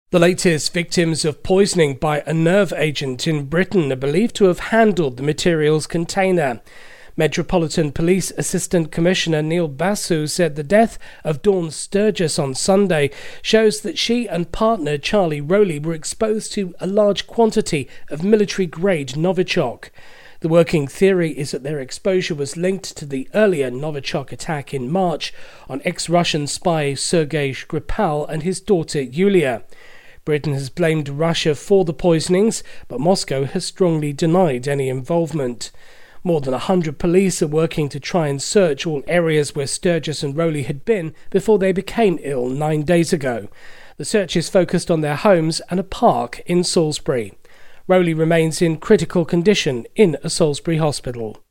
The latest victims of poisoning by a nerve agent in Britain are believed to have handled the material's container. Metropolitan Police Assistant Commissioner Neil Basu said the death of Dawn Sturgis on Sunday shows that she and partner Charlie Rowley were exposed to a large quantity of military-grade Novichok. The working theory is that their exposure was linked to the earlier Novichok attack in March on ex-Russian spy Sergei Skripal and his daughter Yulia. Britain has blamed Russia for the poisonings, but Moscow has strongly denied any involvement. More than 100 police are working to try and search all areas where Sturgis and Rowley had been before they became ill 9 days ago. The search is focused on their homes and a park in Salisbury. Rowley remains in critical condition in a Salisbury hospital.